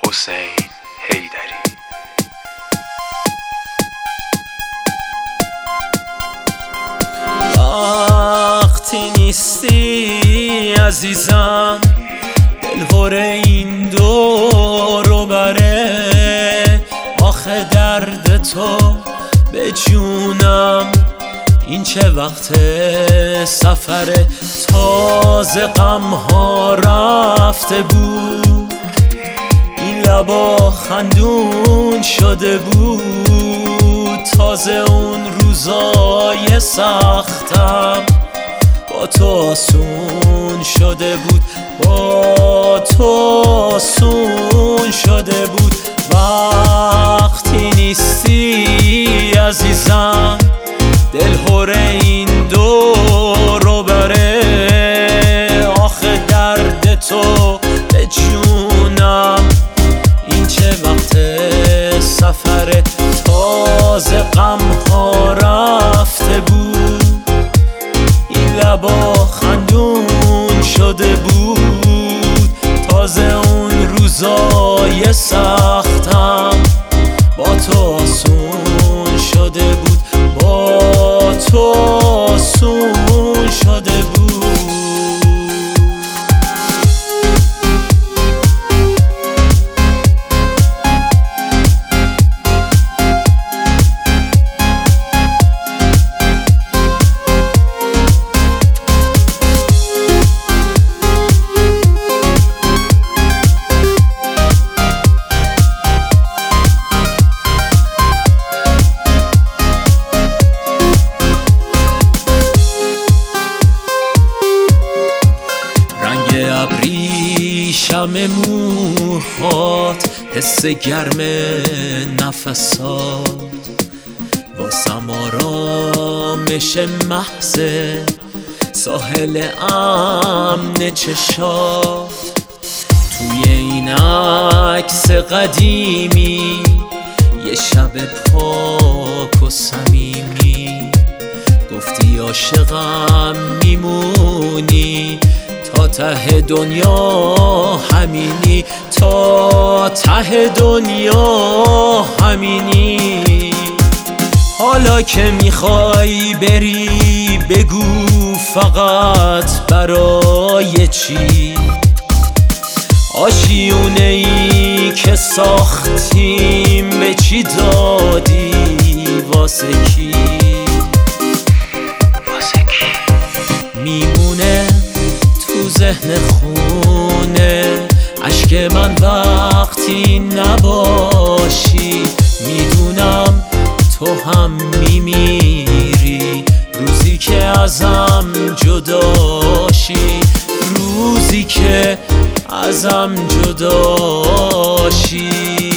حسین حیدری. وقتی نیستی عزیزم، دلهور این دور و بره، آخه درد تو به جونم. این چه وقت سفره، تازه غمها رفته بود، این لبا خندون شده بود. تازه اون روزای سختم با تو آسون شده بود، با تو آسون شده بود. وقتی نیستی عزیزم، دلهور این دور و بره، آخه درد تو به جونم. این چه وقت سفره، تازه غمها رفته بود، این لبا خندون شده بود. تازه اون روزای سختم با تو آسون شده بود، با تو آسون شده بود. ابریشم موهات، حس گرم نفسات، واسم آرامش محض ساحل امن چشات. توی این عکس قدیمی یه شب پاک و صمیمی، گفتی عاشقم میمونی تا ته دنیا همینی، تا ته دنیا همینی. حالا که میخوای بری بگو فقط برای چی، آشیونه ای که ساختیم به چی دادی، واسه کی میمونه تو ذهن خونه اشک من وقتی نباشی. میدونم تو هم میمیری روزی که ازم جداشی، روزی که ازم جداشی.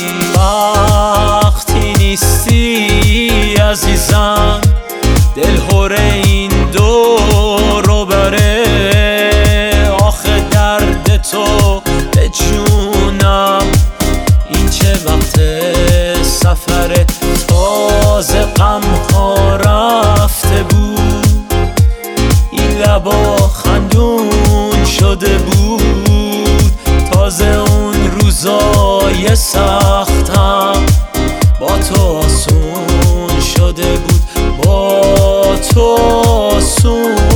وقتی نیستی عزیزم، دلهور این دور و بره، آخه درد تو به جونم. این چه وقت سفره، تازه غمها رفته بود، این لبا خندون شده بود. تازه اون روزای سختم با تو آسون شده بود، با تو آسون